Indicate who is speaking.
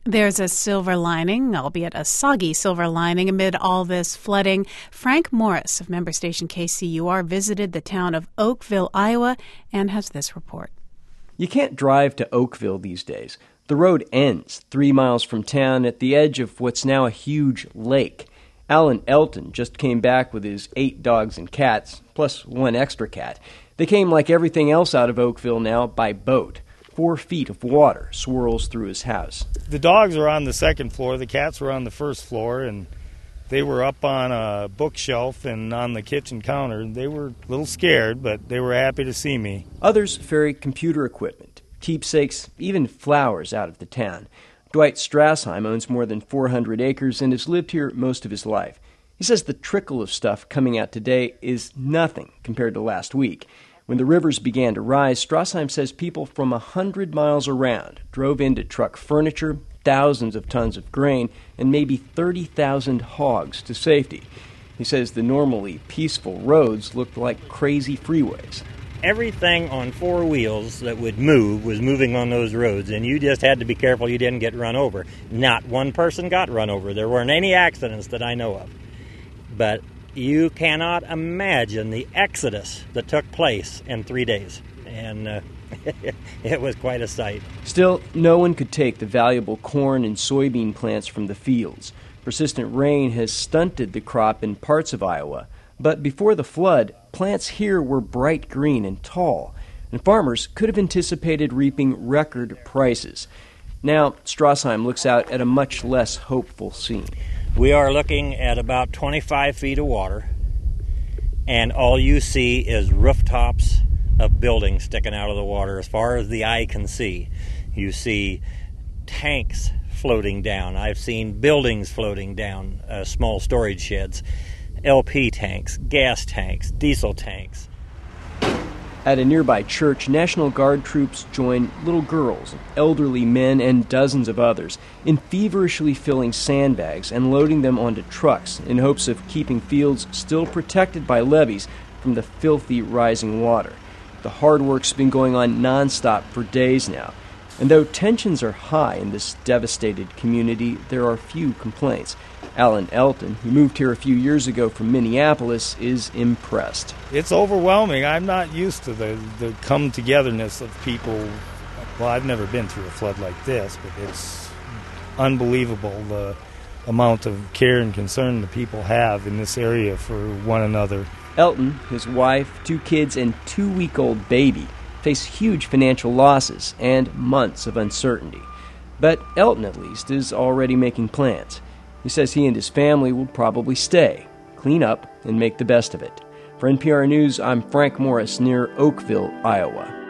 Speaker 1: There's a silver lining, albeit a soggy silver lining, amid all this flooding. Frank Morris of member station KCUR visited the town of Oakville, Iowa, and has this report.
Speaker 2: You can't drive to Oakville these days. The road ends 3 miles from town at the edge of what's now a huge lake. Alan Elton just came back with his 8 dogs and cats, plus 1 extra cat. They came, like everything else out of Oakville now, by boat. 4 feet of water swirls through his house.
Speaker 3: The dogs are on the second floor, the cats were on the first floor, and they were up on a bookshelf and on the kitchen counter. They were a little scared, but they were happy to see me.
Speaker 2: Others ferry computer equipment, keepsakes, even flowers out of the town. Dwight Strassheim owns more than 400 acres and has lived here most of his life. He says the trickle of stuff coming out today is nothing compared to last week. When the rivers began to rise, Strassheim says people from 100 miles around drove in to truck furniture, thousands of tons of grain, and maybe 30,000 hogs to safety. He says the normally peaceful roads looked like crazy freeways.
Speaker 4: Everything on 4 wheels that would move was moving on those roads, and you just had to be careful you didn't get run over. Not one person got run over. There weren't any accidents that I know of. But you cannot imagine the exodus that took place in 3 days, and it was quite a sight.
Speaker 2: Still, no one could take the valuable corn and soybean plants from the fields. Persistent rain has stunted the crop in parts of Iowa, but before the flood, plants here were bright green and tall, and farmers could have anticipated reaping record prices. Now, Strassheim looks out at a much less hopeful scene.
Speaker 4: We are looking at about 25 feet of water, and all you see is rooftops of buildings sticking out of the water as far as the eye can see. You see tanks floating down. I've seen buildings floating down, small storage sheds, LP tanks, gas tanks, diesel tanks.
Speaker 2: At a nearby church, National Guard troops join little girls, elderly men, and dozens of others in feverishly filling sandbags and loading them onto trucks in hopes of keeping fields still protected by levees from the filthy rising water. The hard work's been going on nonstop for days now, and though tensions are high in this devastated community, there are few complaints. Alan Elton, who moved here a few years ago from Minneapolis, is impressed.
Speaker 3: It's overwhelming. I'm not used to the come-togetherness of people. Well, I've never been through a flood like this, but it's unbelievable the amount of care and concern the people have in this area for one another.
Speaker 2: Elton, his wife, 2 kids, and 2-week-old baby face huge financial losses and months of uncertainty. But Elton, at least, is already making plans. He says he and his family will probably stay, clean up, and make the best of it. For NPR News, I'm Frank Morris near Oakville, Iowa.